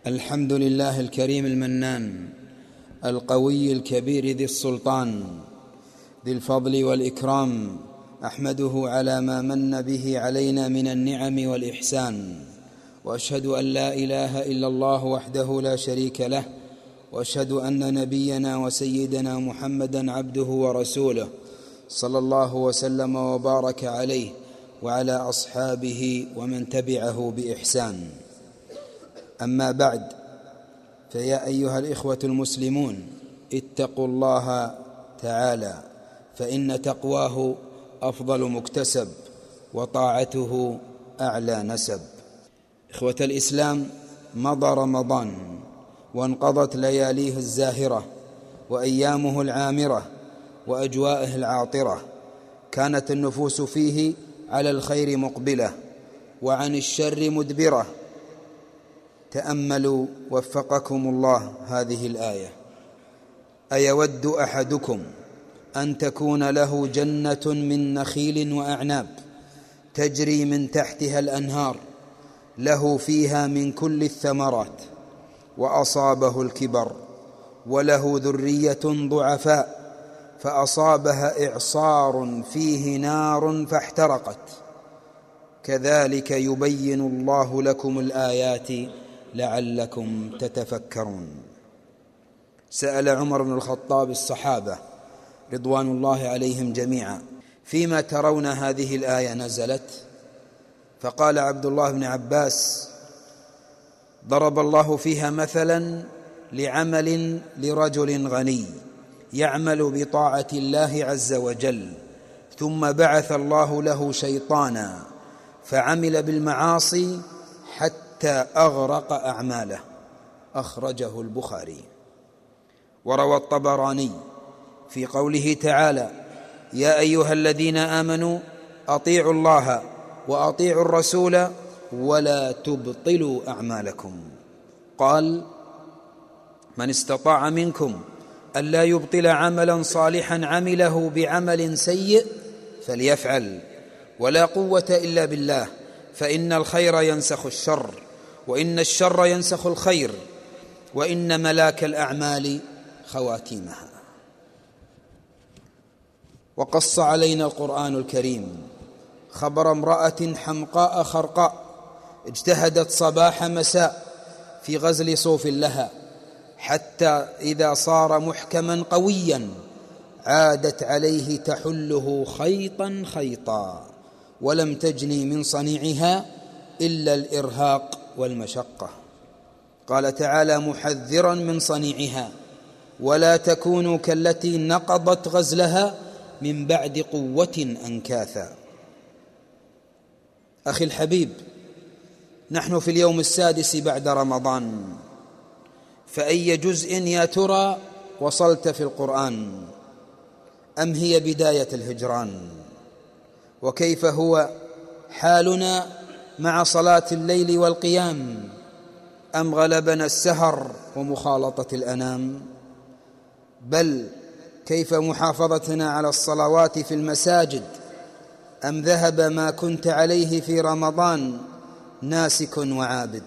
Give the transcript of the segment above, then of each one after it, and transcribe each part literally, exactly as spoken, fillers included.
الحمد لله الكريم المنان القوي الكبير ذي السلطان ذي الفضل والإكرام، أحمده على ما من به علينا من النعم والإحسان، وأشهد أن لا إله إلا الله وحده لا شريك له، وأشهد أن نبينا وسيدنا محمدًا عبده ورسوله، صلى الله وسلم وبارك عليه وعلى أصحابه ومن تبعه بإحسان. أما بعد، فيا أيها الإخوة المسلمون، اتقوا الله تعالى، فإن تقواه أفضل مكتسب، وطاعته أعلى نسب. إخوة الإسلام، مضى رمضان وانقضت لياليه الزاهرة وأيامه العامرة وأجواءه العاطرة، كانت النفوس فيه على الخير مقبلة وعن الشر مدبرة. تأملوا وفقكم الله هذه الآية: أيود أحدكم أن تكون له جنة من نخيل وأعناب تجري من تحتها الأنهار، له فيها من كل الثمرات، وأصابه الكبر وله ذرية ضعفاء فأصابها إعصار فيه نار فاحترقت، كذلك يبين الله لكم الآيات لعلكم تتفكرون. سأل عمر بن الخطاب الصحابة رضوان الله عليهم جميعا: فيما ترون هذه الآية نزلت؟ فقال عبد الله بن عباس: ضرب الله فيها مثلا لعمل لرجل غني يعمل بطاعة الله عز وجل، ثم بعث الله له شيطانا فعمل بالمعاصي حتى أغرق أعماله. أخرجه البخاري. وروى الطبراني في قوله تعالى: يا أيها الذين آمنوا أطيعوا الله وأطيعوا الرسول ولا تبطلوا أعمالكم. قال: من استطاع منكم ألا يبطل عملا صالحا عمله بعمل سيء فليفعل، ولا قوة إلا بالله، فإن الخير ينسخ الشر، وإن الشر ينسخ الخير، وإن ملاك الأعمال خواتيمها. وقص علينا القرآن الكريم خبر امرأة حمقاء خرقاء اجتهدت صباح مساء في غزل صوف لها، حتى إذا صار محكما قويا عادت عليه تحله خيطا خيطا، ولم تجني من صنيعها إلا الإرهاق والمشقة. قال تعالى محذرا من صنيعها: ولا تكونوا كالتي نقضت غزلها من بعد قوة أنكاثا. أخي الحبيب، نحن في اليوم السادس بعد رمضان، فأي جزء يا ترى وصلت في القرآن؟ أم هي بداية الهجران؟ وكيف هو حالنا مع صلاة الليل والقيام؟ أم غلبنا السهر ومخالطة الأنام؟ بل كيف محافظتنا على الصلوات في المساجد؟ أم ذهب ما كنت عليه في رمضان ناسك وعابد؟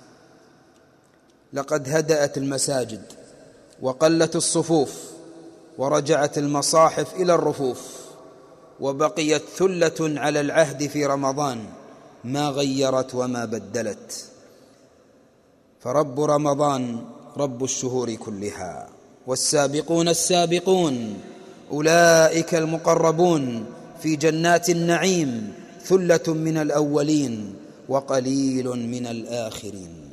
لقد هدأت المساجد وقلت الصفوف ورجعت المصاحف إلى الرفوف، وبقيت ثلة على العهد في رمضان ما غيرت وما بدلت. فرب رمضان رب الشهور كلها، والسابقون السابقون أولئك المقربون في جنات النعيم، ثلة من الأولين وقليل من الآخرين.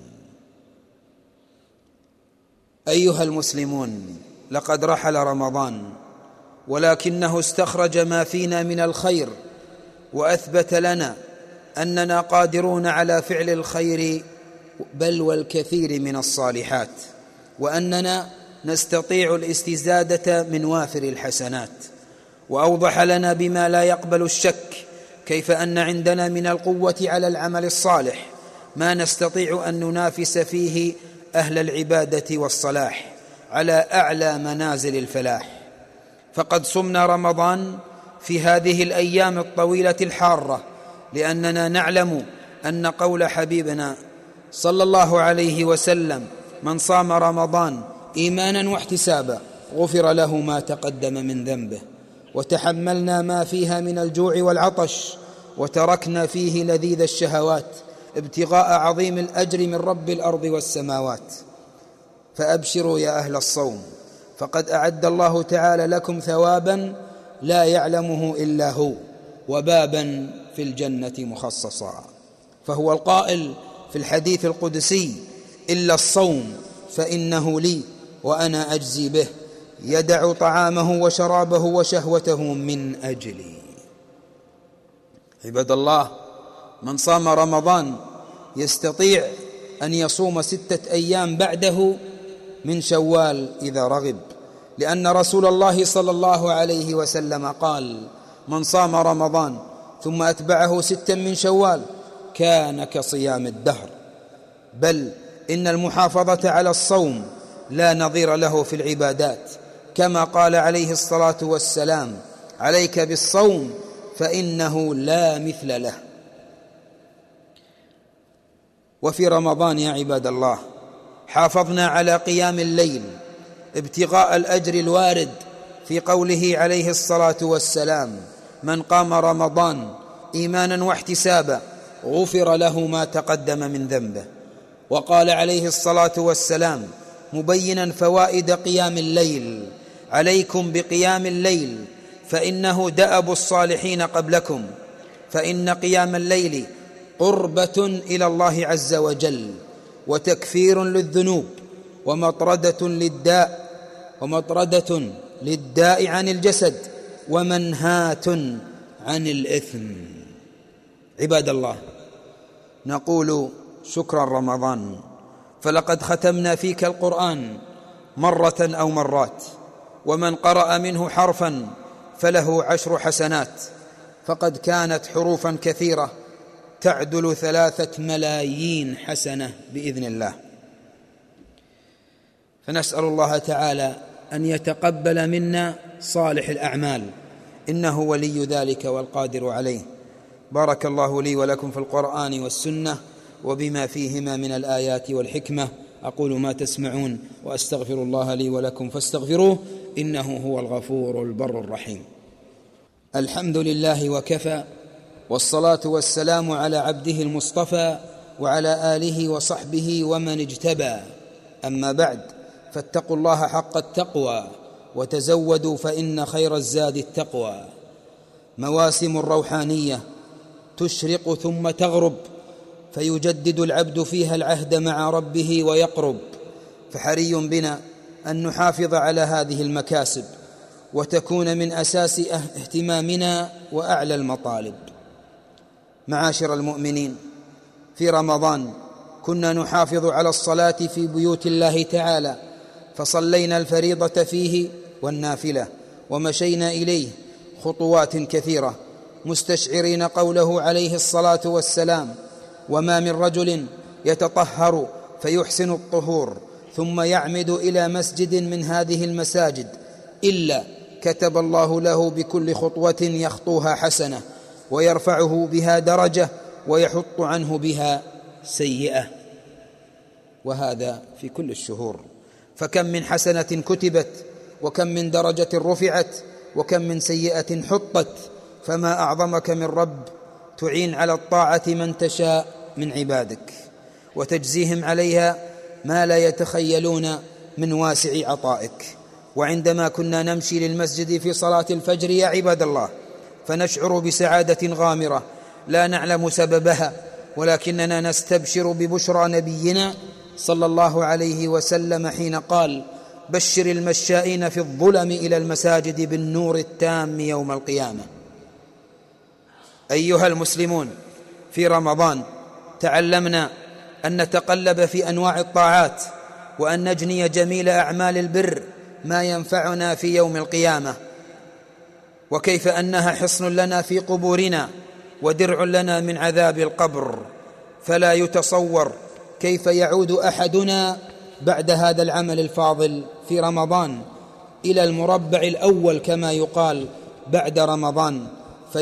أيها المسلمون، لقد رحل رمضان، ولكنه استخرج ما فينا من الخير، وأثبت لنا أننا قادرون على فعل الخير بل والكثير من الصالحات، وأننا نستطيع الاستزادة من وافر الحسنات. وأوضح لنا بما لا يقبل الشك كيف أن عندنا من القوة على العمل الصالح ما نستطيع أن ننافس فيه أهل العبادة والصلاح على أعلى منازل الفلاح. فقد صمنا رمضان في هذه الأيام الطويلة الحارة، لأننا نعلم أن قول حبيبنا صلى الله عليه وسلم: من صام رمضان إيمانا واحتسابا غفر له ما تقدم من ذنبه. وتحملنا ما فيها من الجوع والعطش، وتركنا فيه لذيذ الشهوات ابتغاء عظيم الأجر من رب الأرض والسماوات. فأبشروا يا أهل الصوم، فقد أعد الله تعالى لكم ثوابا لا يعلمه إلا هو، وبابا في الجنة مخصصا. فهو القائل في الحديث القدسي: إلا الصوم فإنه لي وأنا أجزي به، يدع طعامه وشرابه وشهوته من أجلي. عباد الله، من صام رمضان يستطيع أن يصوم ستة أيام بعده من شوال إذا رغب، لأن رسول الله صلى الله عليه وسلم قال: من صام رمضان ثم أتبعه ستا من شوال كان كصيام الدهر. بل إن المحافظة على الصوم لا نظير له في العبادات، كما قال عليه الصلاة والسلام: عليك بالصوم فإنه لا مثل له. وفي رمضان يا عباد الله حافظنا على قيام الليل ابتغاء الأجر الوارد في قوله عليه الصلاة والسلام: من قام رمضان إيمانا واحتسابا غفر له ما تقدم من ذنبه. وقال عليه الصلاة والسلام مبينا فوائد قيام الليل: عليكم بقيام الليل فإنه دأب الصالحين قبلكم، فإن قيام الليل قربة إلى الله عز وجل، وتكفير للذنوب، ومطردة للداء ومطردة للداء عن الجسد، ومنهاة عن الإثم. عباد الله، نقول شكرا رمضان، فلقد ختمنا فيك القرآن مرة أو مرات، ومن قرأ منه حرفا فله عشر حسنات، فقد كانت حروفا كثيرة تعدل ثلاثة ملايين حسنة بإذن الله. فنسأل الله تعالى أن يتقبل منا صالح الأعمال، إنه ولي ذلك والقادر عليه. بارك الله لي ولكم في القرآن والسنة وبما فيهما من الآيات والحكمة. أقول ما تسمعون وأستغفر الله لي ولكم فاستغفروه إنه هو الغفور البر الرحيم. الحمد لله وكفى، والصلاة والسلام على عبده المصطفى وعلى آله وصحبه ومن اجتبى. أما بعد، فاتقوا الله حق التقوى وتزودوا فإن خير الزاد التقوى. مواسم الروحانية تشرق ثم تغرب، فيجدد العبد فيها العهد مع ربه ويقرب، فحري بنا أن نحافظ على هذه المكاسب وتكون من أساس اهتمامنا وأعلى المطالب. معاشر المؤمنين، في رمضان كنا نحافظ على الصلاة في بيوت الله تعالى، فصلينا الفريضة فيه والنافلة، ومشينا إليه خطوات كثيرة مستشعرين قوله عليه الصلاة والسلام: وما من رجل يتطهر فيحسن الطهور ثم يعمد إلى مسجد من هذه المساجد إلا كتب الله له بكل خطوة يخطوها حسنة، ويرفعه بها درجة، ويحط عنه بها سيئة. وهذا في كل الشهور. فكم من حسنة كتبت، وكم من درجة رفعت، وكم من سيئة حطت. فما أعظمك من رب تعين على الطاعة من تشاء من عبادك، وتجزيهم عليها ما لا يتخيلون من واسع عطائك. وعندما كنا نمشي للمسجد في صلاة الفجر يا عباد الله، فنشعر بسعادة غامرة لا نعلم سببها، ولكننا نستبشر ببشرى نبينا صلى الله عليه وسلم حين قال: بشر المشائين في الظلم إلى المساجد بالنور التام يوم القيامة. أيها المسلمون، في رمضان تعلمنا أن نتقلب في أنواع الطاعات، وأن نجني جميل أعمال البر ما ينفعنا في يوم القيامة، وكيف أنها حصن لنا في قبورنا ودرع لنا من عذاب القبر. فلا يتصور كيف يعود أحدنا بعد هذا العمل الفاضل في رمضان إلى المربع الأول كما يقال بعد رمضان،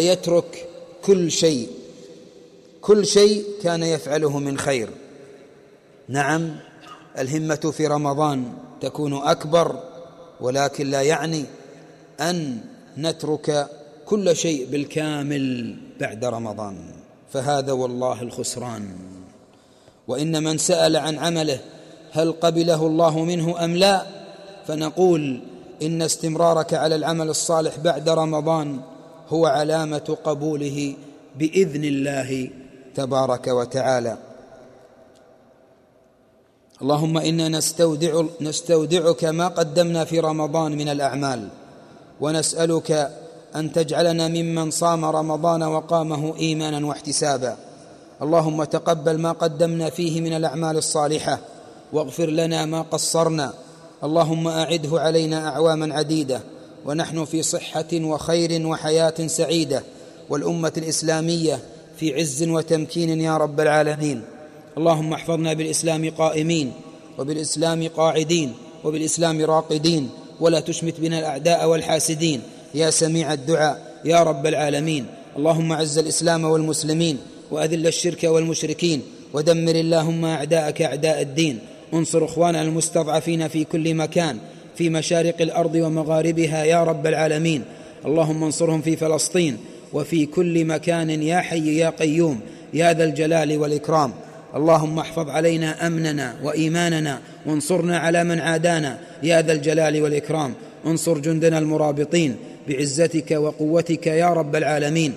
فيترك كل شيء كل شيء كان يفعله من خير، نعم، الهمة في رمضان تكون أكبر، ولكن لا يعني أن نترك كل شيء بالكامل بعد رمضان، فهذا والله الخسران. وإن من سأل عن عمله هل قبله الله منه أم لا، فنقول إن استمرارك على العمل الصالح بعد رمضان هو علامة قبوله بإذن الله تبارك وتعالى. اللهم إنا نستودع نستودعك ما قدمنا في رمضان من الأعمال، ونسألك أن تجعلنا ممن صام رمضان وقامه إيمانا واحتسابا. اللهم تقبل ما قدمنا فيه من الأعمال الصالحة، واغفر لنا ما قصرنا. اللهم أعده علينا أعواما عديدة ونحن في صحة وخير وحياة سعيدة، والأمة الإسلامية في عز وتمكين يا رب العالمين. اللهم احفظنا بالإسلام قائمين، وبالإسلام قاعدين، وبالإسلام راقدين، ولا تشمت بنا الأعداء والحاسدين يا سميع الدعاء يا رب العالمين. اللهم عز الإسلام والمسلمين، وأذل الشرك والمشركين، ودمر اللهم أعداءك أعداء الدين. انصر إخواننا المستضعفين في كل مكان، في مشارق الأرض ومغاربها يا رب العالمين. اللهم انصرهم في فلسطين وفي كل مكان يا حي يا قيوم يا ذا الجلال والإكرام. اللهم احفظ علينا أمننا وإيماننا، وانصرنا على من عادانا يا ذا الجلال والإكرام. انصر جندنا المرابطين بعزتك وقوتك يا رب العالمين.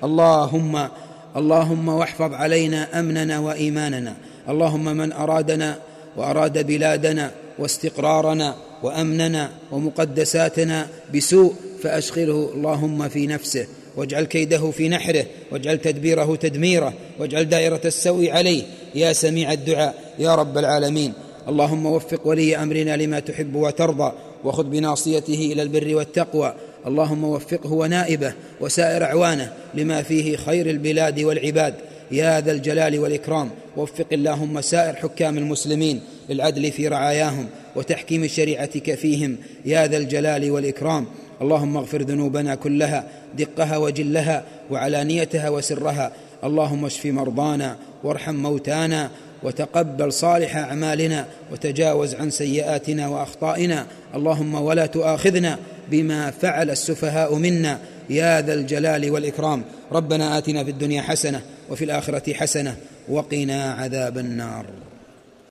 اللهم اللهم واحفظ علينا أمننا وإيماننا. اللهم من أرادنا وأراد بلادنا واستقرارنا وأمننا ومقدساتنا بسوء فأشغله اللهم في نفسه، واجعل كيده في نحره، واجعل تدبيره تدميره، واجعل دائرة السوء عليه يا سميع الدعاء يا رب العالمين. اللهم وفق ولي أمرنا لما تحب وترضى، وخذ بناصيته إلى البر والتقوى. اللهم وفقه ونائبه وسائر أعوانه لما فيه خير البلاد والعباد يا ذا الجلال والإكرام. وفق اللهم سائر حكام المسلمين للعدل في رعاياهم وتحكيم شريعتك فيهم يا ذا الجلال والإكرام. اللهم اغفر ذنوبنا كلها، دقها وجلها وعلانيتها وسرها. اللهم اشف مرضانا وارحم موتانا، وتقبل صالح أعمالنا، وتجاوز عن سيئاتنا وأخطائنا. اللهم ولا تؤاخذنا بما فعل السفهاء منا يا ذا الجلال والإكرام. ربنا آتنا في الدنيا حسنة وفي الآخرة حسنة وقنا عذاب النار.